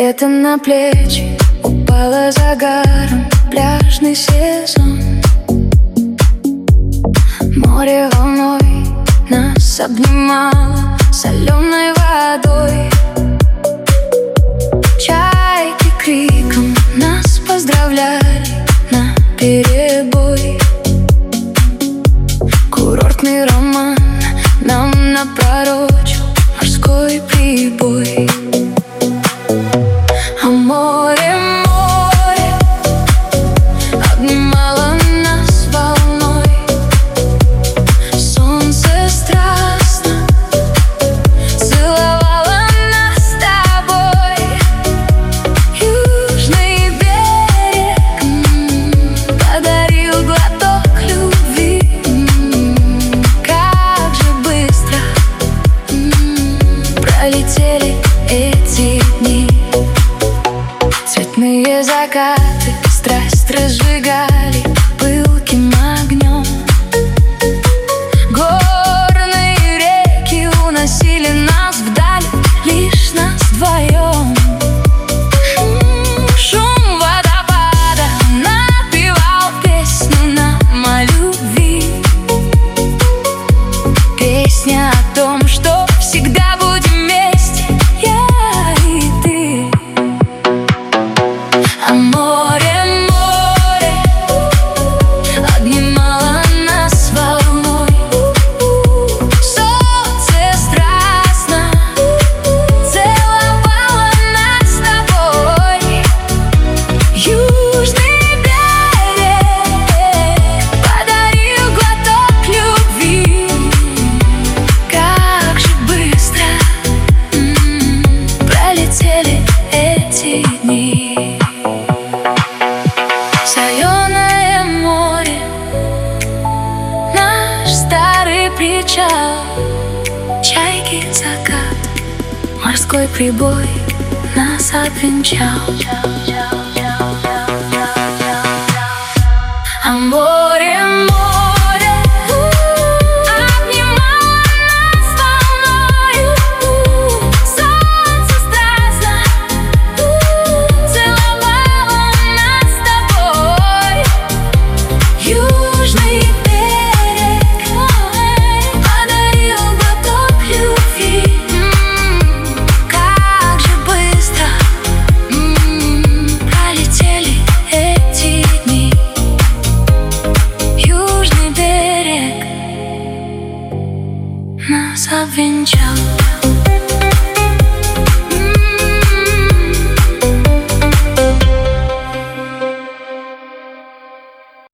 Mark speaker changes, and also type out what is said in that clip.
Speaker 1: Лето на плечи упало загаром, пляжный сезон. Море волной нас обнимало соленой водой. Чайки криком нас поздравляли наперебой. Курортный роман нам напророчил морской прибой. А море, море обнимало нас волной. Солнце страстно целовало нас с тобой. Южный берег подарил глоток любви. Как же быстро пролетели эти дни. Цветные закаты страсть разжигали пылким огнем. Горные реки уносили нас вдаль, лишь нас вдвоем. Шум водопада напевал песню нам о любви. Песня о том, что всегда будем вместе, я и ты. А море, море обнимало нас волной. Солнце страстно целовало нас с тобой. Южный берег подарил глоток любви. Как же быстро пролетели эти дни. Соленое море, наш старый причал. Чайки, закат, морской прибой нас обвенчал. А море, море обнимало нас волною. Солнце страстно целовало нас с тобой. Южный берег подарил глоток любви. Как же быстро пролетели эти дни. Южный берег нас обвенчал.